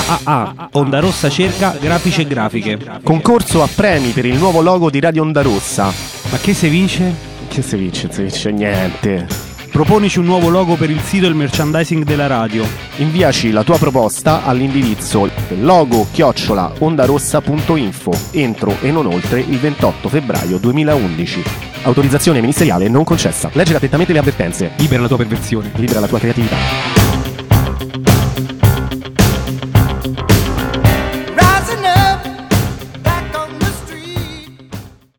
AAA, Onda Rossa cerca grafici e grafiche. Concorso a premi per il nuovo logo di Radio Onda Rossa. Ma che se vince? Che si vince niente. Proponici un nuovo logo per il sito e il merchandising della radio. Inviaci la tua proposta all'indirizzo logo@ondarossa.info entro e non oltre il 28 febbraio 2011. Autorizzazione ministeriale non concessa. Leggere attentamente le avvertenze. Libera la tua perversione. Libera la tua creatività.